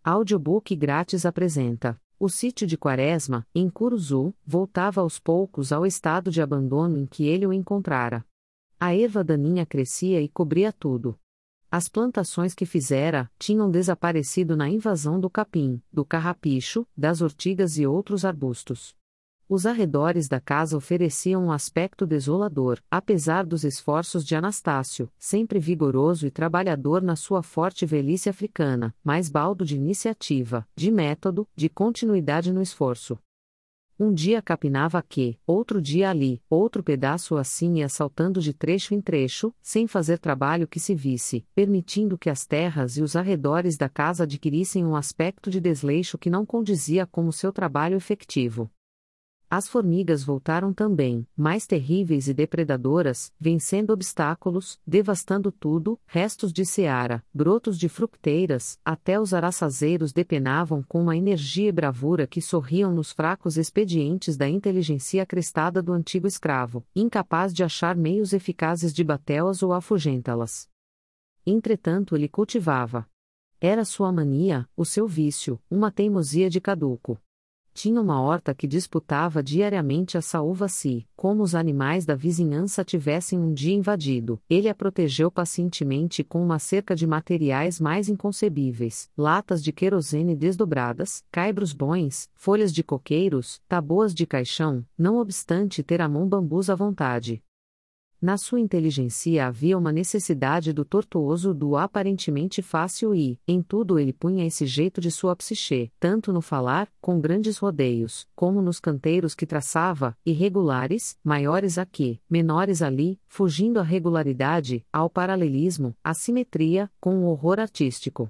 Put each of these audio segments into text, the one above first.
Audiobook grátis apresenta: O Sítio de Quaresma, em Curuzu, voltava aos poucos ao estado de abandono em que ele o encontrara. A erva daninha crescia e cobria tudo. As plantações que fizera tinham desaparecido na invasão do capim, do carrapicho, das ortigas e outros arbustos. Os arredores da casa ofereciam um aspecto desolador, apesar dos esforços de Anastácio, sempre vigoroso e trabalhador na sua forte velhice africana, mas baldo de iniciativa, de método, de continuidade no esforço. Um dia capinava aqui, outro dia ali, outro pedaço assim e assaltando de trecho em trecho, sem fazer trabalho que se visse, permitindo que as terras e os arredores da casa adquirissem um aspecto de desleixo que não condizia com o seu trabalho efetivo. As formigas voltaram também, mais terríveis e depredadoras, vencendo obstáculos, devastando tudo, restos de seara, brotos de fructeiras, até os araçazeiros depenavam com uma energia e bravura que sorriam nos fracos expedientes da inteligência crestada do antigo escravo, incapaz de achar meios eficazes de batê-las ou afugentá-las. Entretanto ele cultivava. Era sua mania, o seu vício, uma teimosia de caduco. Tinha uma horta que disputava diariamente a saúva se, como os animais da vizinhança tivessem um dia invadido, ele a protegeu pacientemente com uma cerca de materiais mais inconcebíveis, latas de querosene desdobradas, caibros bons, folhas de coqueiros, taboas de caixão, não obstante ter a mão bambus à vontade. Na sua inteligência havia uma necessidade do tortuoso do aparentemente fácil e, em tudo ele punha esse jeito de sua psiche, tanto no falar, com grandes rodeios, como nos canteiros que traçava, irregulares, maiores aqui, menores ali, fugindo à regularidade, ao paralelismo, à simetria, com o horror artístico.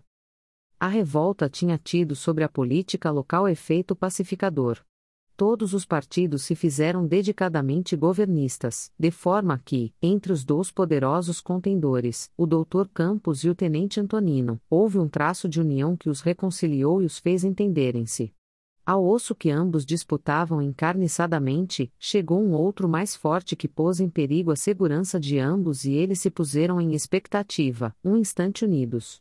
A revolta tinha tido sobre a política local efeito pacificador. Todos os partidos se fizeram dedicadamente governistas, de forma que, entre os dois poderosos contendores, o Dr. Campos e o Tenente Antonino, houve um traço de união que os reconciliou e os fez entenderem-se. Ao osso que ambos disputavam encarniçadamente, chegou um outro mais forte que pôs em perigo a segurança de ambos e eles se puseram em expectativa, um instante unidos.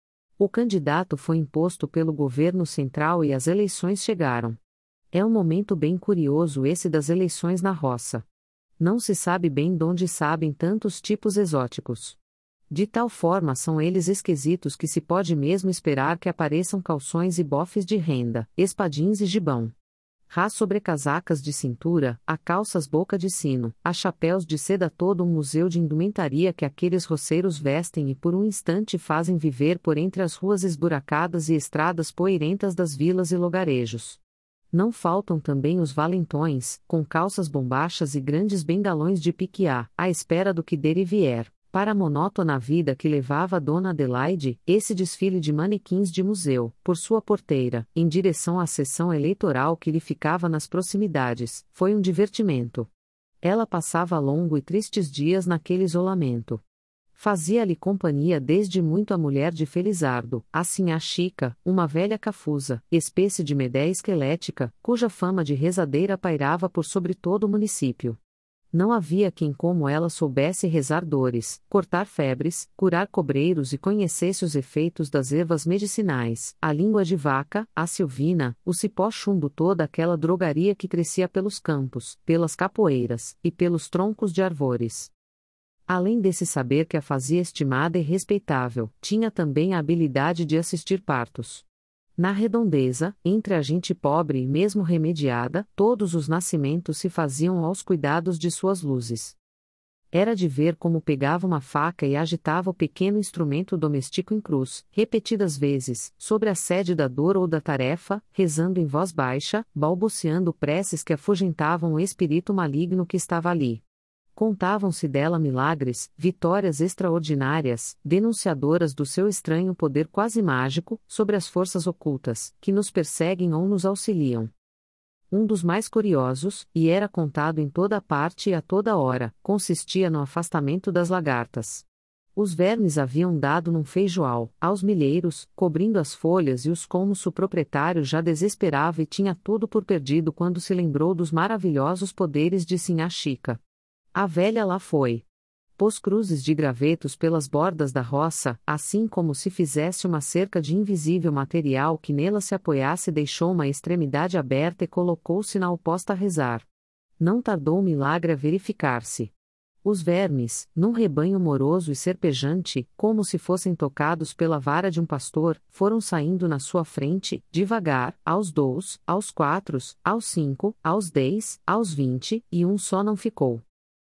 O candidato foi imposto pelo governo central e as eleições chegaram. É um momento bem curioso esse das eleições na roça. Não se sabe bem donde sabem tantos tipos exóticos. De tal forma são eles esquisitos que se pode mesmo esperar que apareçam calções e bofes de renda, espadins e gibão. Rá sobrecasacas de cintura, a calças boca de sino, a chapéus de seda todo um museu de indumentaria que aqueles roceiros vestem e por um instante fazem viver por entre as ruas esburacadas e estradas poeirentas das vilas e lugarejos. Não faltam também os valentões, com calças bombachas e grandes bengalões de piquiá, à espera do que der e vier, para a monótona vida que levava Dona Adelaide, esse desfile de manequins de museu, por sua porteira, em direção à sessão eleitoral que lhe ficava nas proximidades, foi um divertimento. Ela passava longos e tristes dias naquele isolamento. Fazia-lhe companhia desde muito a mulher de Felizardo, a sinhá Chica, uma velha cafusa, espécie de medé esquelética, cuja fama de rezadeira pairava por sobre todo o município. Não havia quem como ela soubesse rezar dores, cortar febres, curar cobreiros e conhecesse os efeitos das ervas medicinais, a língua de vaca, a silvina, o cipó chumbo, toda aquela drogaria que crescia pelos campos, pelas capoeiras, e pelos troncos de árvores. Além desse saber que a fazia estimada e respeitável, tinha também a habilidade de assistir partos. Na redondeza, entre a gente pobre e mesmo remediada, todos os nascimentos se faziam aos cuidados de suas luzes. Era de ver como pegava uma faca e agitava o pequeno instrumento doméstico em cruz, repetidas vezes, sobre a sede da dor ou da tarefa, rezando em voz baixa, balbuciando preces que afugentavam o espírito maligno que estava ali. Contavam-se dela milagres, vitórias extraordinárias, denunciadoras do seu estranho poder quase mágico, sobre as forças ocultas, que nos perseguem ou nos auxiliam. Um dos mais curiosos, e era contado em toda parte e a toda hora, consistia no afastamento das lagartas. Os vermes haviam dado num feijoal, aos milheiros, cobrindo as folhas e os colmos. O proprietário já desesperava e tinha tudo por perdido quando se lembrou dos maravilhosos poderes de sinhá Chica. A velha lá foi. Pôs cruzes de gravetos pelas bordas da roça, assim como se fizesse uma cerca de invisível material que nela se apoiasse, deixou uma extremidade aberta e colocou-se na oposta a rezar. Não tardou o milagre a verificar-se. Os vermes, num rebanho moroso e serpejante, como se fossem tocados pela vara de um pastor, foram saindo na sua frente, devagar, aos 2, aos 4, aos 5, aos 10, aos 20, e um só não ficou.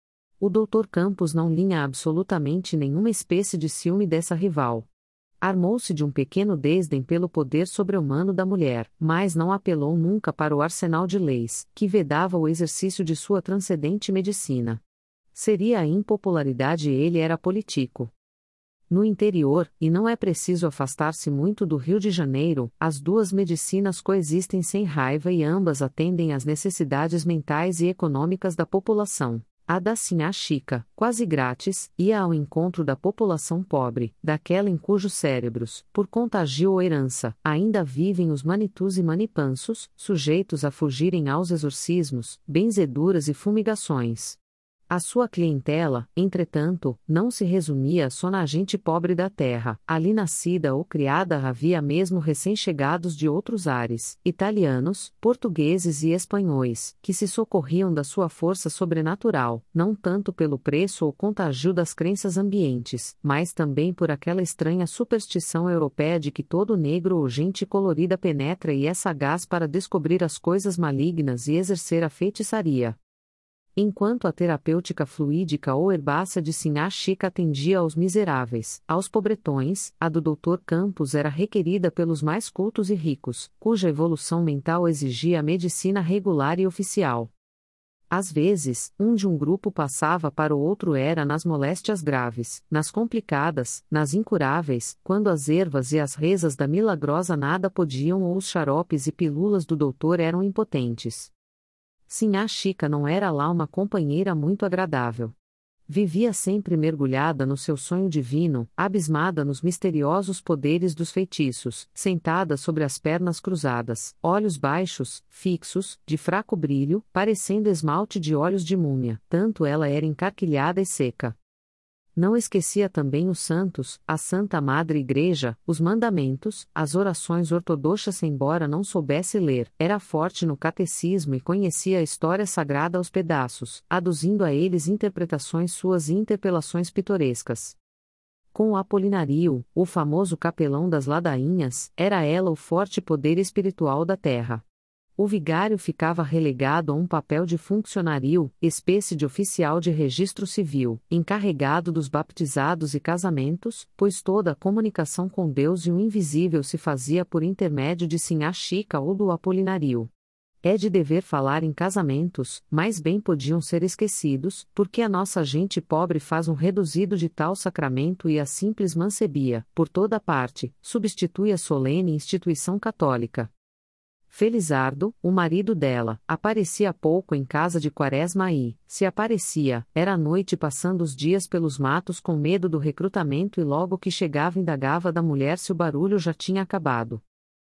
O Dr. Campos não linha absolutamente nenhuma espécie de ciúme dessa rival. Armou-se de um pequeno desdém pelo poder sobre-humano da mulher, mas não apelou nunca para o arsenal de leis, que vedava o exercício de sua transcendente medicina. Seria a impopularidade e ele era político. No interior, e não é preciso afastar-se muito do Rio de Janeiro, as duas medicinas coexistem sem raiva e ambas atendem às necessidades mentais e econômicas da população. A da Sinhá Chica, quase grátis, ia ao encontro da população pobre, daquela em cujos cérebros, por contagio ou herança, ainda vivem os manitus e manipansos, sujeitos a fugirem aos exorcismos, benzeduras e fumigações. A sua clientela, entretanto, não se resumia só na gente pobre da terra, ali nascida ou criada havia mesmo recém-chegados de outros ares, italianos, portugueses e espanhóis, que se socorriam da sua força sobrenatural, não tanto pelo preço ou contagio das crenças ambientes, mas também por aquela estranha superstição europeia de que todo negro ou gente colorida penetra e é sagaz para descobrir as coisas malignas e exercer a feitiçaria. Enquanto a terapêutica fluídica ou herbácea de Sinhá Chica atendia aos miseráveis, aos pobretões, a do Dr. Campos era requerida pelos mais cultos e ricos, cuja evolução mental exigia a medicina regular e oficial. Às vezes, um de um grupo passava para o outro era nas moléstias graves, nas complicadas, nas incuráveis, quando as ervas e as rezas da milagrosa nada podiam ou os xaropes e pílulas do doutor eram impotentes. Sinhá Chica não era lá uma companheira muito agradável. Vivia sempre mergulhada no seu sonho divino, abismada nos misteriosos poderes dos feitiços, sentada sobre as pernas cruzadas, olhos baixos, fixos, de fraco brilho, parecendo esmalte de olhos de múmia, tanto ela era encarquilhada e seca. Não esquecia também os santos, a Santa Madre Igreja, os mandamentos, as orações ortodoxas, embora não soubesse ler, era forte no catecismo e conhecia a história sagrada aos pedaços, aduzindo a eles interpretações suas e interpelações pitorescas. Com o Apolinario, o famoso capelão das ladainhas, era ela o forte poder espiritual da terra. O vigário ficava relegado a um papel de funcionário, espécie de oficial de registro civil, encarregado dos baptizados e casamentos, pois toda a comunicação com Deus e o invisível se fazia por intermédio de Sinhá Chica ou do Apolinario. É de dever falar em casamentos, mas bem podiam ser esquecidos, porque a nossa gente pobre faz um reduzido de tal sacramento e a simples mancebia, por toda parte, substitui a solene instituição católica. Felizardo, o marido dela, aparecia pouco em casa de Quaresma e, se aparecia, era à noite passando os dias pelos matos com medo do recrutamento e logo que chegava indagava da mulher se o barulho já tinha acabado.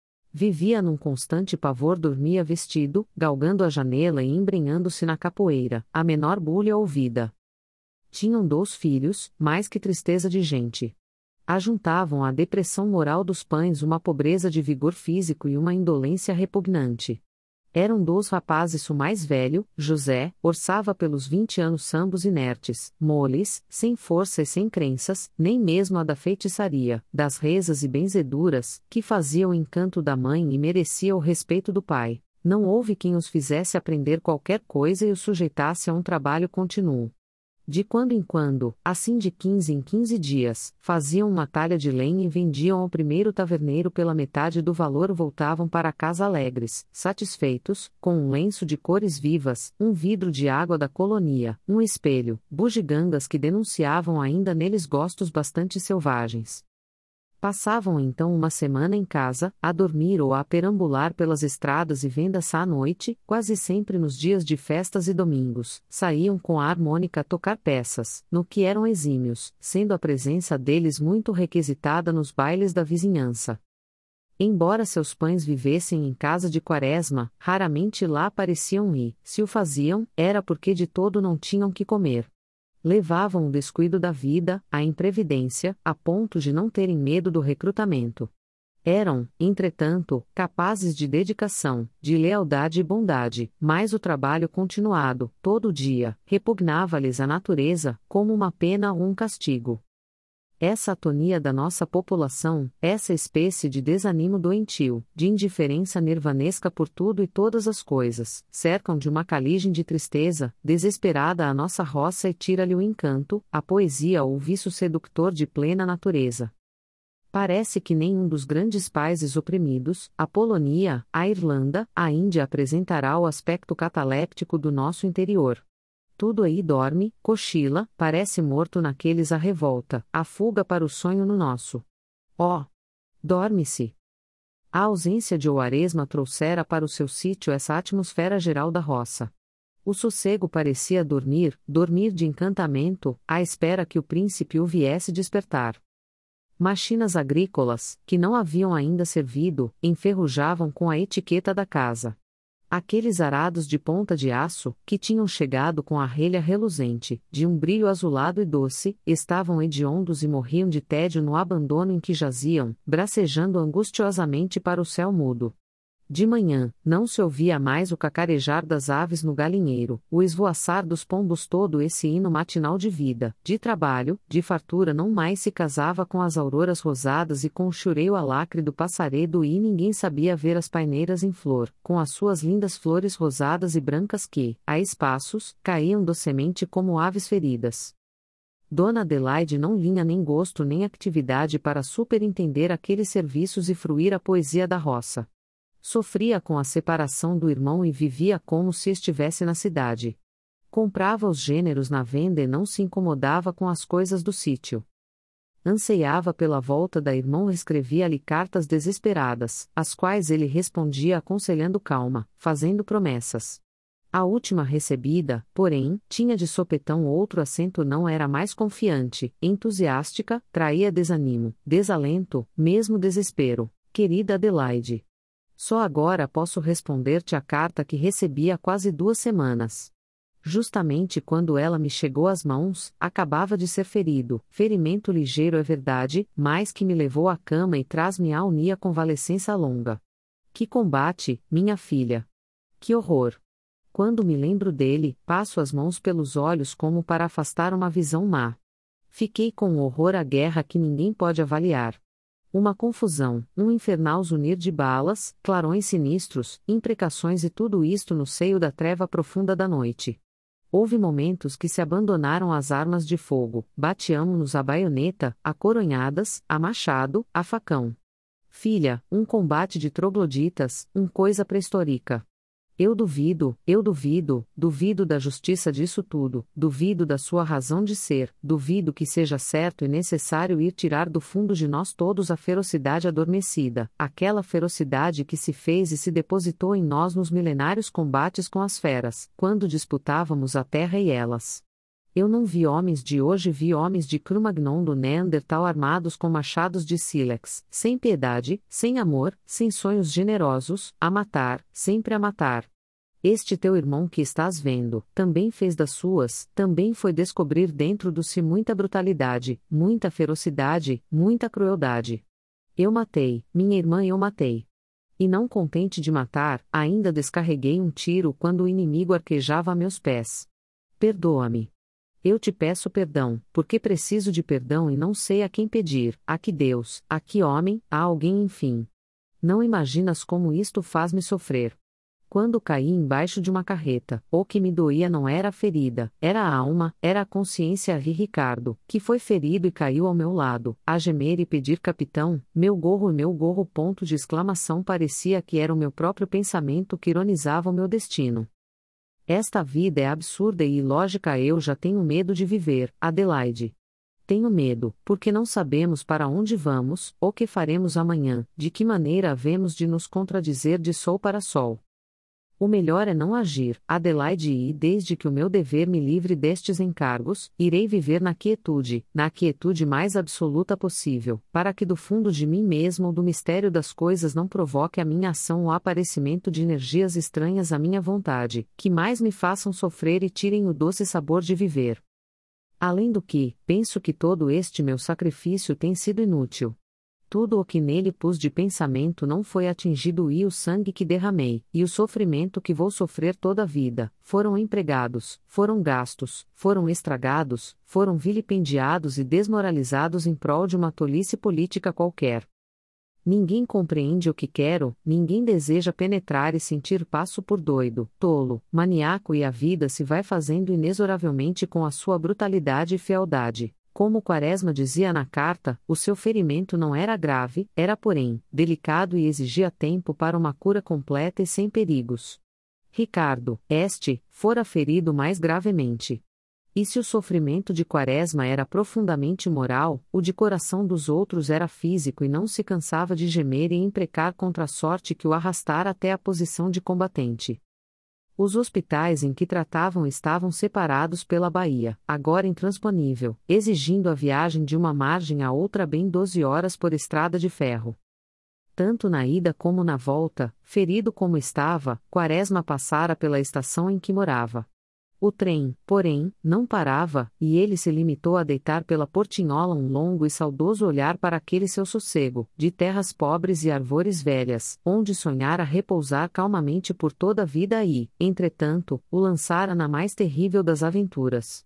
Vivia num constante pavor, dormia vestido, galgando a janela e embrenhando-se na capoeira, a menor bulha ouvida. Tinham 2 filhos, mais que tristeza de gente. Ajuntavam à depressão moral dos pães uma pobreza de vigor físico e uma indolência repugnante. Eram 2 rapazes, o mais velho, José, orçava pelos 20 anos sambos inertes, moles, sem força e sem crenças, nem mesmo a da feitiçaria, das rezas e benzeduras, que fazia o encanto da mãe e merecia o respeito do pai. Não houve quem os fizesse aprender qualquer coisa e os sujeitasse a um trabalho contínuo. De quando em quando, assim de 15 em 15 dias, faziam uma talha de lenha e vendiam ao primeiro taverneiro pela metade do valor. Voltavam para casa alegres, satisfeitos, com um lenço de cores vivas, um vidro de água da colonia, um espelho, bugigangas que denunciavam ainda neles gostos bastante selvagens. Passavam então uma semana em casa, a dormir ou a perambular pelas estradas e vendas à noite, quase sempre nos dias de festas e domingos, saíam com a harmônica a tocar peças, no que eram exímios, sendo a presença deles muito requisitada nos bailes da vizinhança. Embora seus pães vivessem em casa de Quaresma, raramente lá apareciam e, se o faziam, era porque de todo não tinham que comer. Levavam o descuido da vida, a imprevidência, a ponto de não terem medo do recrutamento. Eram, entretanto, capazes de dedicação, de lealdade e bondade, mas o trabalho continuado, todo dia, repugnava-lhes a natureza, como uma pena ou um castigo. Essa atonia da nossa população, essa espécie de desânimo doentio, de indiferença nirvanesca por tudo e todas as coisas, cercam de uma caligem de tristeza, desesperada a nossa roça e tira-lhe o encanto, a poesia ou o vício seductor de plena natureza. Parece que nenhum dos grandes países oprimidos, a Polônia, a Irlanda, a Índia apresentará o aspecto cataléptico do nosso interior. Tudo aí dorme, cochila, parece morto naqueles a revolta, a fuga para o sonho no nosso. Oh! Dorme-se! A ausência de Ouaresma trouxera para o seu sítio essa atmosfera geral da roça. O sossego parecia dormir, dormir de encantamento, à espera que o príncipe o viesse despertar. Machinas agrícolas, que não haviam ainda servido, enferrujavam com a etiqueta da casa. Aqueles arados de ponta de aço, que tinham chegado com a relha reluzente, de um brilho azulado e doce, estavam hediondos e morriam de tédio no abandono em que jaziam, bracejando angustiosamente para o céu mudo. De manhã, não se ouvia mais o cacarejar das aves no galinheiro, o esvoaçar dos pombos, todo esse hino matinal de vida, de trabalho, de fartura não mais se casava com as auroras rosadas e com o chureio alacre do passaredo, e ninguém sabia ver as paineiras em flor, com as suas lindas flores rosadas e brancas que, a espaços, caíam docemente como aves feridas. Dona Adelaide não tinha nem gosto nem atividade para superintender aqueles serviços e fruir a poesia da roça. Sofria com a separação do irmão e vivia como se estivesse na cidade. Comprava os gêneros na venda e não se incomodava com as coisas do sítio. Anseiava pela volta da irmã e escrevia-lhe cartas desesperadas, às quais ele respondia aconselhando calma, fazendo promessas. A última recebida, porém, tinha de sopetão outro acento, não era mais confiante, entusiástica, traía desanimo, desalento, mesmo desespero. Querida Adelaide, só agora posso responder-te a carta que recebi há quase 2 semanas. Justamente quando ela me chegou às mãos, acabava de ser ferido, ferimento ligeiro é verdade, mas que me levou à cama e traz-me a unia convalescença longa. Que combate, minha filha! Que horror! Quando me lembro dele, passo as mãos pelos olhos como para afastar uma visão má. Fiquei com um horror à guerra que ninguém pode avaliar. Uma confusão, um infernal zunir de balas, clarões sinistros, imprecações e tudo isto no seio da treva profunda da noite. Houve momentos que se abandonaram às armas de fogo, bateamo-nos a baioneta, a coronhadas, a machado, a facão. Filha, um combate de trogloditas, coisa pré-histórica. Eu duvido, duvido da justiça disso tudo, duvido da sua razão de ser, duvido que seja certo e necessário ir tirar do fundo de nós todos a ferocidade adormecida, aquela ferocidade que se fez e se depositou em nós nos milenários combates com as feras, quando disputávamos a terra e elas. Eu não vi homens de hoje, vi homens de Cro-Magnon do Neandertal armados com machados de sílex, sem piedade, sem amor, sem sonhos generosos, a matar, sempre a matar. Este teu irmão que estás vendo, também fez das suas, também foi descobrir dentro do si muita brutalidade, muita ferocidade, muita crueldade. Eu matei, minha irmã, eu matei. E não contente de matar, ainda descarreguei um tiro quando o inimigo arquejava a meus pés. Perdoa-me. Eu te peço perdão, porque preciso de perdão e não sei a quem pedir, a que Deus, a que homem, a alguém, enfim. Não imaginas como isto faz-me sofrer. Quando caí embaixo de uma carreta, o que me doía não era a ferida, era a alma, era a consciência. Ri Ricardo, que foi ferido e caiu ao meu lado, a gemer e pedir capitão, meu gorro e meu gorro. Ponto de exclamação. Parecia que era o meu próprio pensamento que ironizava o meu destino. Esta vida é absurda e ilógica. Eu já tenho medo de viver, Adelaide. Tenho medo, porque não sabemos para onde vamos, o que faremos amanhã, de que maneira havemos de nos contradizer de sol para sol. O melhor é não agir, Adelaide, e desde que o meu dever me livre destes encargos, irei viver na quietude mais absoluta possível, para que do fundo de mim mesmo ou do mistério das coisas não provoque a minha ação o aparecimento de energias estranhas à minha vontade, que mais me façam sofrer e tirem o doce sabor de viver. Além do que, penso que todo este meu sacrifício tem sido inútil. Tudo o que nele pus de pensamento não foi atingido e o sangue que derramei, e o sofrimento que vou sofrer toda a vida, foram empregados, foram gastos, foram estragados, foram vilipendiados e desmoralizados em prol de uma tolice política qualquer. Ninguém compreende o que quero, ninguém deseja penetrar e sentir passo por doido, tolo, maníaco e a vida se vai fazendo inexoravelmente com a sua brutalidade e fealdade. Como Quaresma dizia na carta, o seu ferimento não era grave, era porém, delicado e exigia tempo para uma cura completa e sem perigos. Ricardo, fora ferido mais gravemente. E se o sofrimento de Quaresma era profundamente moral, o de coração dos outros era físico e não se cansava de gemer e imprecar contra a sorte que o arrastara até a posição de combatente. Os hospitais em que tratavam estavam separados pela baía, agora intransponível, exigindo a viagem de uma margem a outra bem 12 horas por estrada de ferro. Tanto na ida como na volta, ferido como estava, Quaresma passara pela estação em que morava. O trem, porém, não parava, e ele se limitou a deitar pela portinhola um longo e saudoso olhar para aquele seu sossego, de terras pobres e arvores velhas, onde sonhara repousar calmamente por toda a vida e, entretanto, o lançara na mais terrível das aventuras.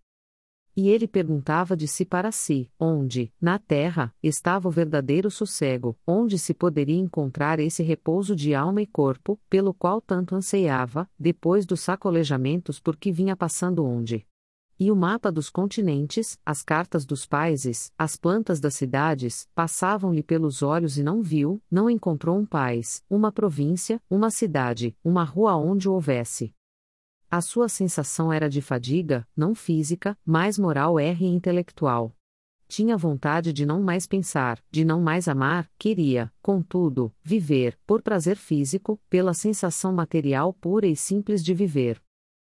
E ele perguntava de si para si, onde, na terra, estava o verdadeiro sossego, onde se poderia encontrar esse repouso de alma e corpo, pelo qual tanto anseiava, depois dos sacolejamentos por que vinha passando onde. E o mapa dos continentes, as cartas dos países, as plantas das cidades, passavam-lhe pelos olhos e não viu, não encontrou um país, uma província, uma cidade, uma rua onde o houvesse. A sua sensação era de fadiga, não física, mas moral e intelectual. Tinha vontade de não mais pensar, de não mais amar, queria, contudo, viver, por prazer físico, pela sensação material pura e simples de viver.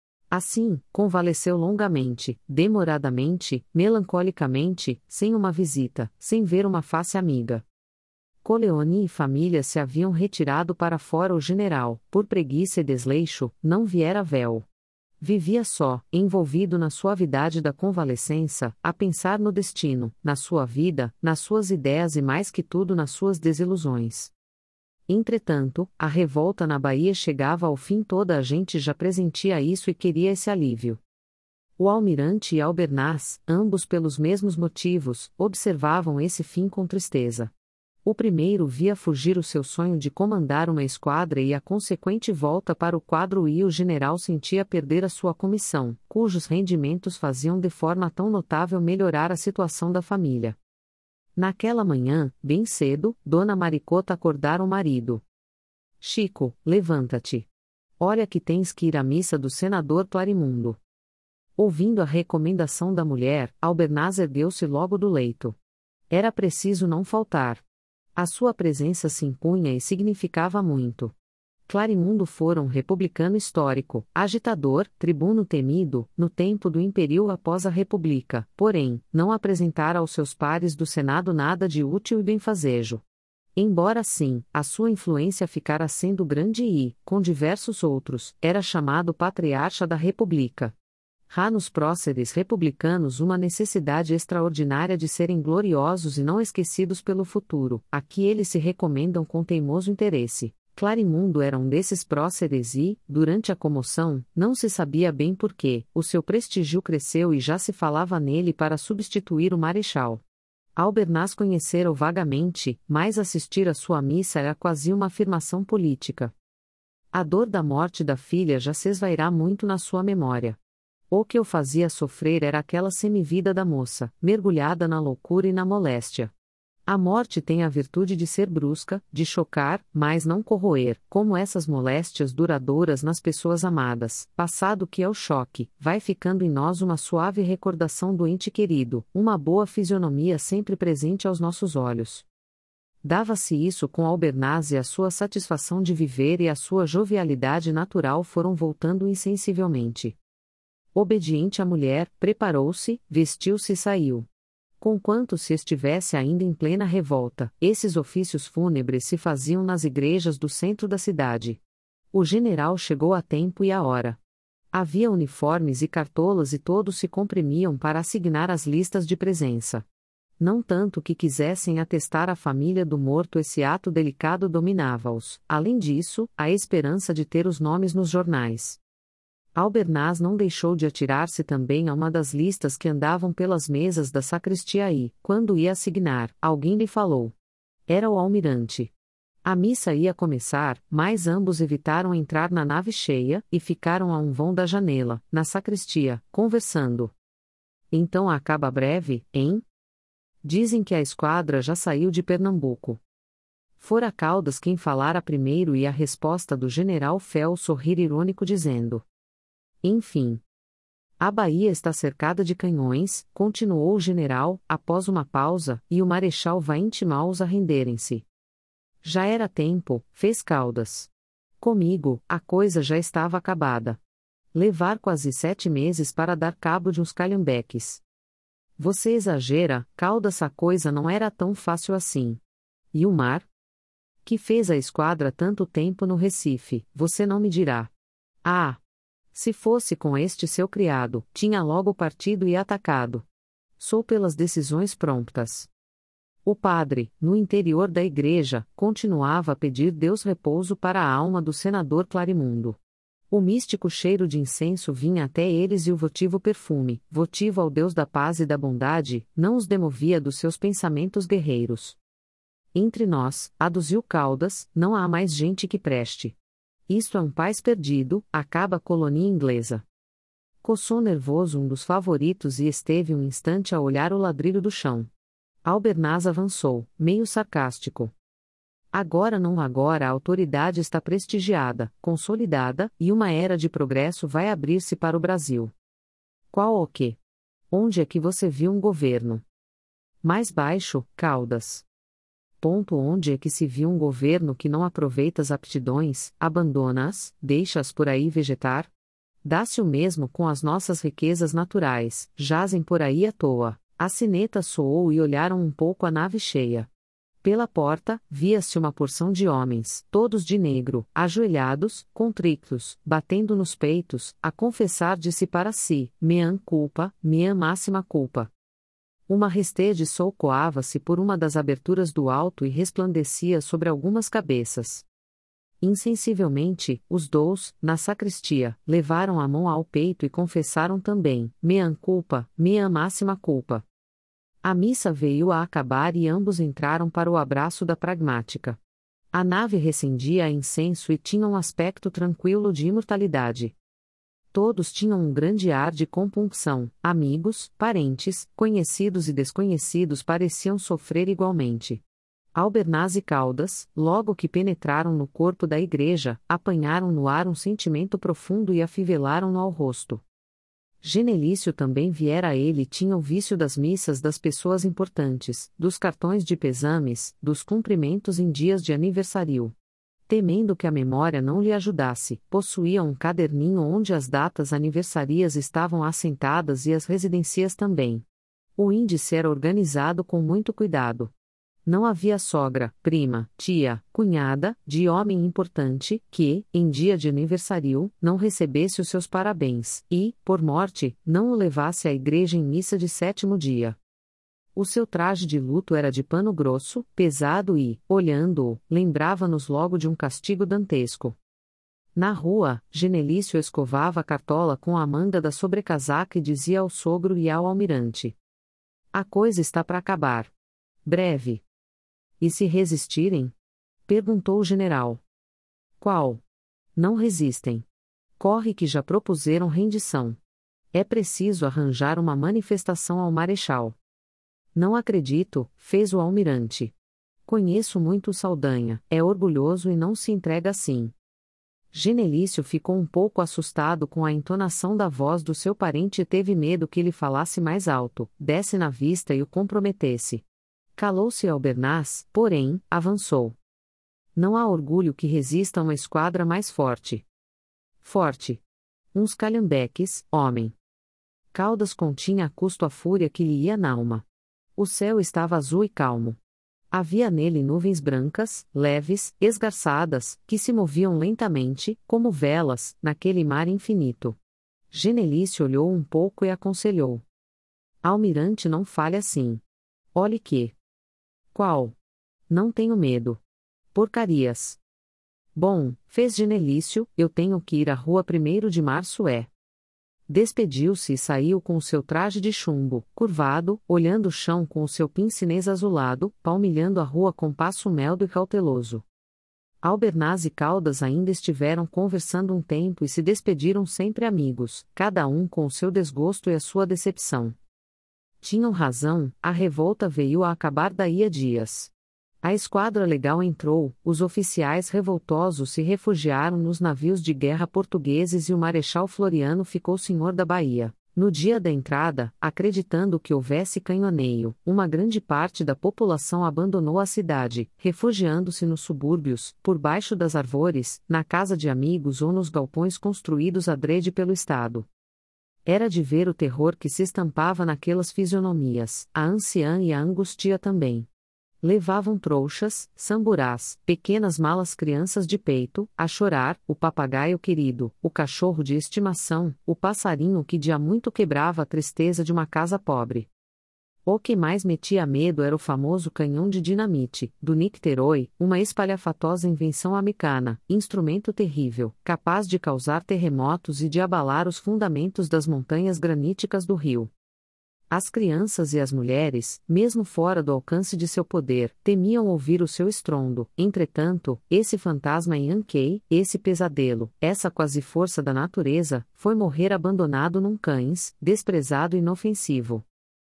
Assim, convalesceu longamente, demoradamente, melancolicamente, sem uma visita, sem ver uma face amiga. Coleoni e família se haviam retirado para fora. O general, por preguiça e desleixo, não viera véu. Vivia só, envolvido na suavidade da convalescença, a pensar no destino, na sua vida, nas suas ideias e mais que tudo nas suas desilusões. Entretanto, a revolta na Bahia chegava ao fim. Toda a gente já pressentia isso e queria esse alívio. O almirante e Albernaz, ambos pelos mesmos motivos, observavam esse fim com tristeza. O primeiro via fugir o seu sonho de comandar uma esquadra e a consequente volta para o quadro, e o general sentia perder a sua comissão, cujos rendimentos faziam de forma tão notável melhorar a situação da família. Naquela manhã, bem cedo, Dona Maricota acordara o marido. Chico, levanta-te. Olha que tens que ir à missa do senador Clarimundo. Ouvindo a recomendação da mulher, Albernaz ergueu-se logo do leito. Era preciso não faltar. A sua presença se impunha e significava muito. Clarimundo fora um republicano histórico, agitador, tribuno temido, no tempo do império após a República, porém, não apresentara aos seus pares do Senado nada de útil e benfazejo. Embora assim, a sua influência ficara sendo grande e, com diversos outros, era chamado patriarca da República. Há nos próceres republicanos uma necessidade extraordinária de serem gloriosos e não esquecidos pelo futuro, a que eles se recomendam com teimoso interesse. Clarimundo era um desses próceres e, durante a comoção, não se sabia bem porquê, o seu prestígio cresceu e já se falava nele para substituir o marechal. Albernaz conhecera-o vagamente, mas assistir à sua missa era quase uma afirmação política. A dor da morte da filha já se esvairá muito na sua memória. O que o fazia sofrer era aquela semivida da moça, mergulhada na loucura e na moléstia. A morte tem a virtude de ser brusca, de chocar, mas não corroer, como essas moléstias duradouras nas pessoas amadas. Passado que é o choque, vai ficando em nós uma suave recordação do ente querido, uma boa fisionomia sempre presente aos nossos olhos. Dava-se isso com Albernaz, e a sua satisfação de viver e a sua jovialidade natural foram voltando insensivelmente. Obediente à mulher, preparou-se, vestiu-se e saiu. Conquanto se estivesse ainda em plena revolta, esses ofícios fúnebres se faziam nas igrejas do centro da cidade. O general chegou a tempo e à hora. Havia uniformes e cartolas e todos se comprimiam para assignar as listas de presença. Não tanto que quisessem atestar à família do morto, esse ato delicado dominava-os. Além disso, a esperança de ter os nomes nos jornais. Albernaz não deixou de atirar-se também a uma das listas que andavam pelas mesas da sacristia e, quando ia assignar, alguém lhe falou. Era o almirante. A missa ia começar, mas ambos evitaram entrar na nave cheia, e ficaram a um vão da janela, na sacristia, conversando. Então acaba breve, hein? Dizem que a esquadra já saiu de Pernambuco. Fora Caldas quem falara primeiro e a resposta do general Fel sorrir irônico dizendo. Enfim. A Bahia está cercada de canhões, continuou o general, após uma pausa, e o marechal vai intimá-los a renderem-se. Já era tempo, fez Caldas. Comigo, a coisa já estava acabada. Levar quase 7 meses para dar cabo de uns calhambeques. Você exagera, Caldas, a coisa não era tão fácil assim. E o mar? Que fez a esquadra tanto tempo no Recife, você não me dirá. Ah! Se fosse com este seu criado, tinha logo partido e atacado. Sou pelas decisões promptas. O padre, no interior da igreja, continuava a pedir Deus repouso para a alma do senador Clarimundo. O místico cheiro de incenso vinha até eles e o votivo perfume, votivo ao Deus da paz e da bondade, não os demovia dos seus pensamentos guerreiros. Entre nós, aduziu Caldas, não há mais gente que preste. Isto é um país perdido, acaba a colônia inglesa. Coçou nervoso um dos favoritos e esteve um instante a olhar o ladrilho do chão. Albernaz avançou, meio sarcástico. Agora a autoridade está prestigiada, consolidada, e uma era de progresso vai abrir-se para o Brasil. Qual o quê? Onde é que você viu um governo? Mais baixo, Caldas. Onde é que se viu um governo que não aproveita as aptidões, abandona-as, deixa-as por aí vegetar? Dá-se o mesmo com as nossas riquezas naturais, jazem por aí à toa. A sineta soou e olharam um pouco a nave cheia. Pela porta, via-se uma porção de homens, todos de negro, ajoelhados, contritos, batendo nos peitos, a confessar de si para si, meam culpa, meam máxima culpa. Uma restede sol coava-se por uma das aberturas do alto e resplandecia sobre algumas cabeças. Insensivelmente, os dous, na sacristia, levaram a mão ao peito e confessaram também, meam culpa, meam máxima culpa. A missa veio a acabar e ambos entraram para o abraço da pragmática. A nave recendia a incenso e tinha um aspecto tranquilo de imortalidade. Todos tinham um grande ar de compunção, amigos, parentes, conhecidos e desconhecidos pareciam sofrer igualmente. Albernaz e Caldas, logo que penetraram no corpo da igreja, apanharam no ar um sentimento profundo e afivelaram-no ao rosto. Genelício também viera a ele e tinha o vício das missas das pessoas importantes, dos cartões de pesames, dos cumprimentos em dias de aniversário. Temendo que a memória não lhe ajudasse, possuía um caderninho onde as datas aniversarias estavam assentadas e as residências também. O índice era organizado com muito cuidado. Não havia sogra, prima, tia, cunhada, de homem importante, que, em dia de aniversário, não recebesse os seus parabéns, e, por morte, não o levasse à igreja em missa de 7º dia. O seu traje de luto era de pano grosso, pesado e, olhando-o, lembrava-nos logo de um castigo dantesco. Na rua, Genelício escovava a cartola com a manga da sobrecasaca e dizia ao sogro e ao almirante: a coisa está para acabar. Breve. E se resistirem? Perguntou o general. Qual? Não resistem. Corre que já propuseram rendição. É preciso arranjar uma manifestação ao marechal. Não acredito, fez o almirante. Conheço muito o Saldanha, é orgulhoso e não se entrega assim. Genelício ficou um pouco assustado com a entonação da voz do seu parente e teve medo que lhe falasse mais alto, desse na vista e o comprometesse. Calou-se Albernaz, porém, avançou. Não há orgulho que resista a uma esquadra mais forte. Forte. Uns calhambeques, homem. Caldas continha a custo a fúria que lhe ia nalma. O céu estava azul e calmo. Havia nele nuvens brancas, leves, esgarçadas, que se moviam lentamente, como velas, naquele mar infinito. Genelício olhou um pouco e aconselhou. Almirante, não fale assim. Olhe que. Qual? Não tenho medo. Porcarias. Bom, fez Genelício, eu tenho que ir à rua 1º de março Despediu-se e saiu com o seu traje de chumbo, curvado, olhando o chão com o seu pince-nez azulado, palmilhando a rua com passo meldo e cauteloso. Albernaz e Caldas ainda estiveram conversando um tempo e se despediram sempre amigos, cada um com o seu desgosto e a sua decepção. Tinham razão, a revolta veio a acabar daí a dias. A esquadra legal entrou, os oficiais revoltosos se refugiaram nos navios de guerra portugueses e o Marechal Floriano ficou senhor da Bahia. No dia da entrada, acreditando que houvesse canhoneio, uma grande parte da população abandonou a cidade, refugiando-se nos subúrbios, por baixo das árvores, na casa de amigos ou nos galpões construídos adrede pelo Estado. Era de ver o terror que se estampava naquelas fisionomias, a anciã e a angústia também. Levavam trouxas, samburás, pequenas malas crianças de peito, a chorar, o papagaio querido, o cachorro de estimação, o passarinho que de há muito quebrava a tristeza de uma casa pobre. O que mais metia medo era o famoso canhão de dinamite, do Nicterói, uma espalhafatosa invenção americana, instrumento terrível, capaz de causar terremotos e de abalar os fundamentos das montanhas graníticas do rio. As crianças e as mulheres, mesmo fora do alcance de seu poder, temiam ouvir o seu estrondo. Entretanto, esse fantasma Yankee, esse pesadelo, essa quase força da natureza, foi morrer abandonado num cães, desprezado e inofensivo.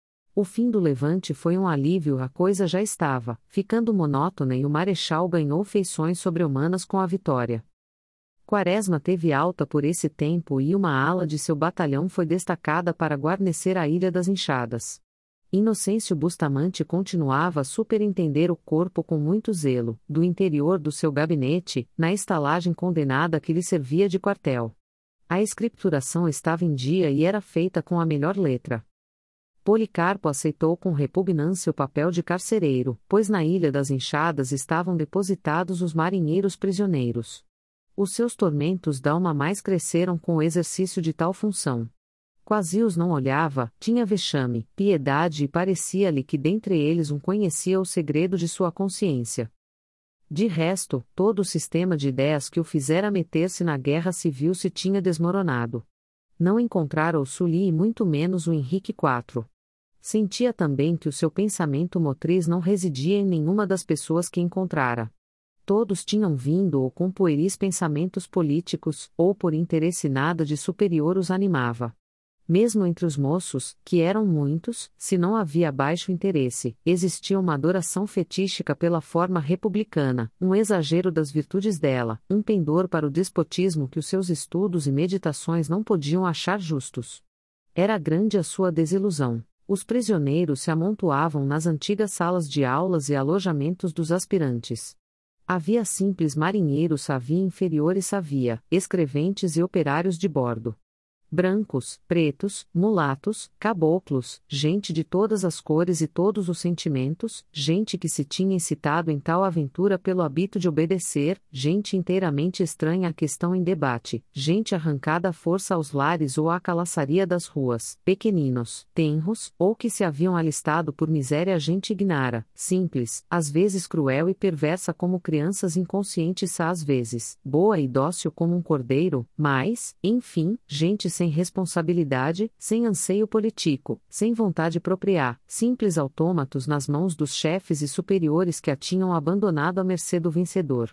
O fim do levante foi um alívio, a coisa já estava, ficando monótona e o Marechal ganhou feições sobre-humanas com a vitória. Quaresma teve alta por esse tempo e uma ala de seu batalhão foi destacada para guarnecer a Ilha das Enxadas. Inocêncio Bustamante continuava a superintender o corpo com muito zelo, do interior do seu gabinete, na estalagem condenada que lhe servia de quartel. A escrituração estava em dia e era feita com a melhor letra. Policarpo aceitou com repugnância o papel de carcereiro, pois na Ilha das Enxadas estavam depositados os marinheiros prisioneiros. Os seus tormentos d'alma mais cresceram com o exercício de tal função. Quase os não olhava, tinha vexame, piedade e parecia-lhe que dentre eles um conhecia o segredo de sua consciência. De resto, todo o sistema de ideias que o fizera meter-se na guerra civil se tinha desmoronado. Não encontrara o Sully e muito menos o Henrique IV. Sentia também que o seu pensamento motriz não residia em nenhuma das pessoas que encontrara. Todos tinham vindo ou com pueris pensamentos políticos, ou por interesse nada de superior os animava. Mesmo entre os moços, que eram muitos, se não havia baixo interesse, existia uma adoração fetíchica pela forma republicana, um exagero das virtudes dela, um pendor para o despotismo que os seus estudos e meditações não podiam achar justos. Era grande a sua desilusão. Os prisioneiros se amontoavam nas antigas salas de aulas e alojamentos dos aspirantes. Havia simples marinheiros, havia inferiores, havia escreventes e operários de bordo. Brancos, pretos, mulatos, caboclos, gente de todas as cores e todos os sentimentos, gente que se tinha incitado em tal aventura pelo hábito de obedecer, gente inteiramente estranha à questão em debate, gente arrancada à força aos lares ou à calaçaria das ruas, pequeninos, tenros, ou que se haviam alistado por miséria, gente ignara, simples, às vezes cruel e perversa como crianças inconscientes, às vezes, boa e dócil como um cordeiro, mas, enfim, gente sem responsabilidade, sem anseio político, sem vontade propriar, simples autômatos nas mãos dos chefes e superiores que a tinham abandonado à mercê do vencedor.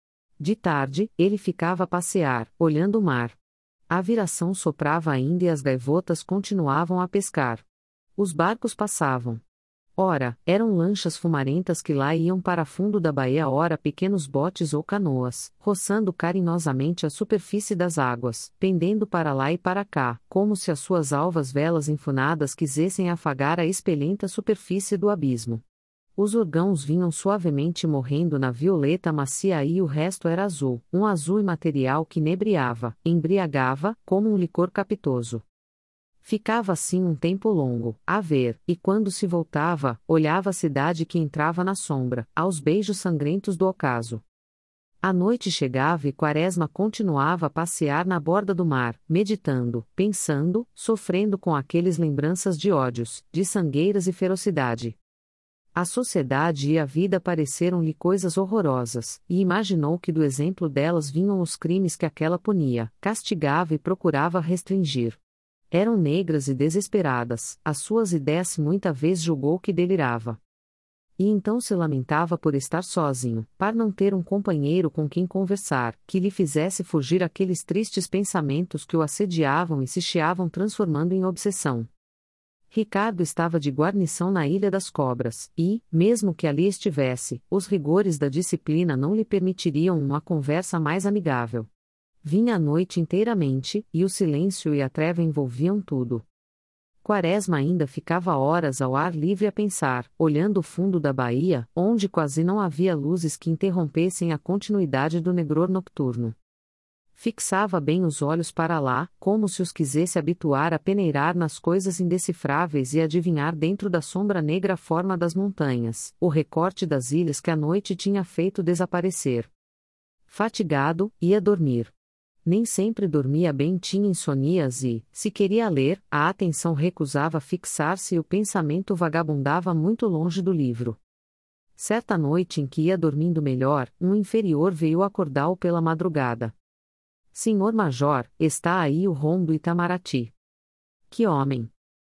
De tarde, ele ficava a passear, olhando o mar. A viração soprava ainda e as gaivotas continuavam a pescar. Os barcos passavam. Ora, eram lanchas fumarentas que lá iam para fundo da baía, ora pequenos botes ou canoas, roçando carinhosamente a superfície das águas, pendendo para lá e para cá, como se as suas alvas velas enfunadas quisessem afagar a espelenta superfície do abismo. Os órgãos vinham suavemente morrendo na violeta macia e o resto era azul, um azul imaterial que inebriava, embriagava, como um licor capitoso. Ficava assim um tempo longo, a ver, e quando se voltava, olhava a cidade que entrava na sombra, aos beijos sangrentos do ocaso. A noite chegava e Quaresma continuava a passear na borda do mar, meditando, pensando, sofrendo com aqueles lembranças de ódios, de sangueiras e ferocidade. A sociedade e a vida pareceram-lhe coisas horrorosas, e imaginou que do exemplo delas vinham os crimes que aquela punia, castigava e procurava restringir. Eram negras e desesperadas, as suas ideias muita vez julgou que delirava. E então se lamentava por estar sozinho, para não ter um companheiro com quem conversar, que lhe fizesse fugir aqueles tristes pensamentos que o assediavam e se chiavam transformando em obsessão. Ricardo estava de guarnição na Ilha das Cobras, e, mesmo que ali estivesse, os rigores da disciplina não lhe permitiriam uma conversa mais amigável. Vinha a noite inteiramente, e o silêncio e a treva envolviam tudo. Quaresma ainda ficava horas ao ar livre a pensar, olhando o fundo da baía, onde quase não havia luzes que interrompessem a continuidade do negror nocturno. Fixava bem os olhos para lá, como se os quisesse habituar a peneirar nas coisas indecifráveis e adivinhar dentro da sombra negra a forma das montanhas, o recorte das ilhas que a noite tinha feito desaparecer. Fatigado, ia dormir. Nem sempre dormia bem, tinha insônias e, se queria ler, a atenção recusava fixar-se e o pensamento vagabundava muito longe do livro. Certa noite em que ia dormindo melhor, um inferior veio acordá-lo pela madrugada. Senhor Major, está aí o rom do Itamaraty. Que homem!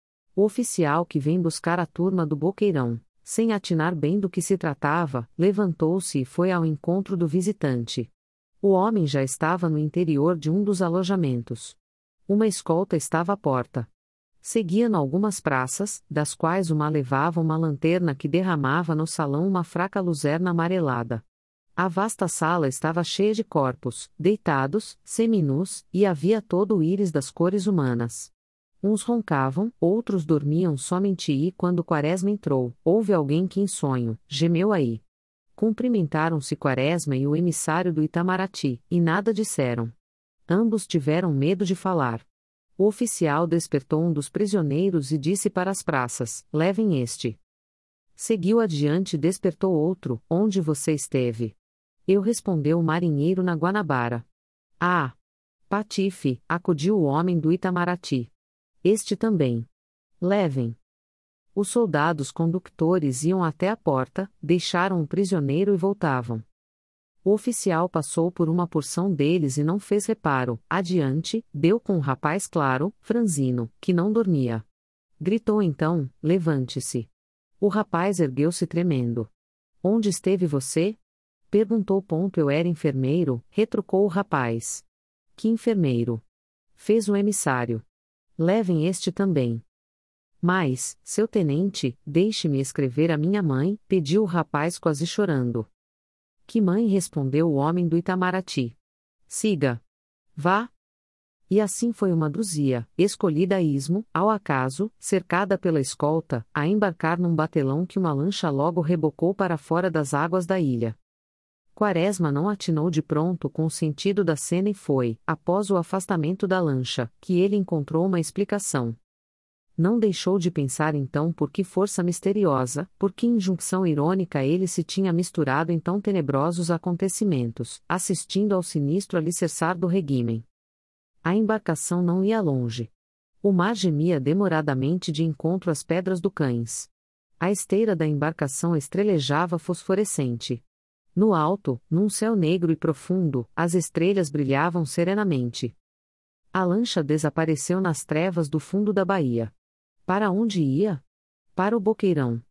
O oficial que vem buscar a turma do Boqueirão, sem atinar bem do que se tratava, levantou-se e foi ao encontro do visitante. O homem já estava no interior de um dos alojamentos. Uma escolta estava à porta. Seguiam algumas praças, das quais uma levava uma lanterna que derramava no salão uma fraca luzerna amarelada. A vasta sala estava cheia de corpos, deitados, seminus, e havia todo o íris das cores humanas. Uns roncavam, outros dormiam somente e quando Quaresma entrou, houve alguém que em sonho, gemeu aí. Cumprimentaram-se Quaresma e o emissário do Itamaraty, e nada disseram. Ambos tiveram medo de falar. O oficial despertou um dos prisioneiros e disse para as praças: levem este. Seguiu adiante e despertou outro: onde você esteve? Eu, respondeu o marinheiro, na Guanabara. Ah! Patife, acudiu o homem do Itamaraty. Este também. Levem. Os soldados condutores iam até a porta, deixaram o prisioneiro e voltavam. O oficial passou por uma porção deles e não fez reparo. Adiante, deu com um rapaz claro, franzino, que não dormia. Gritou então: levante-se. O rapaz ergueu-se tremendo. Onde esteve você? Perguntou. Eu era enfermeiro, retrucou o rapaz. Que enfermeiro? Fez o emissário. Levem este também. Mas, seu tenente, deixe-me escrever a minha mãe, pediu o rapaz quase chorando. Que mãe? Respondeu o homem do Itamaraty. Siga. Vá. E assim foi uma dúzia, escolhida a ismo, ao acaso, cercada pela escolta, a embarcar num batelão que uma lancha logo rebocou para fora das águas da ilha. Quaresma não atinou de pronto com o sentido da cena e foi, após o afastamento da lancha, que ele encontrou uma explicação. Não deixou de pensar então por que força misteriosa, por que injunção irônica ele se tinha misturado em tão tenebrosos acontecimentos, assistindo ao sinistro alicerçar do regime. A embarcação não ia longe. O mar gemia demoradamente de encontro às pedras do Cães. A esteira da embarcação estrelejava fosforescente. No alto, num céu negro e profundo, as estrelas brilhavam serenamente. A lancha desapareceu nas trevas do fundo da baía. Para onde ia? Para o Boqueirão.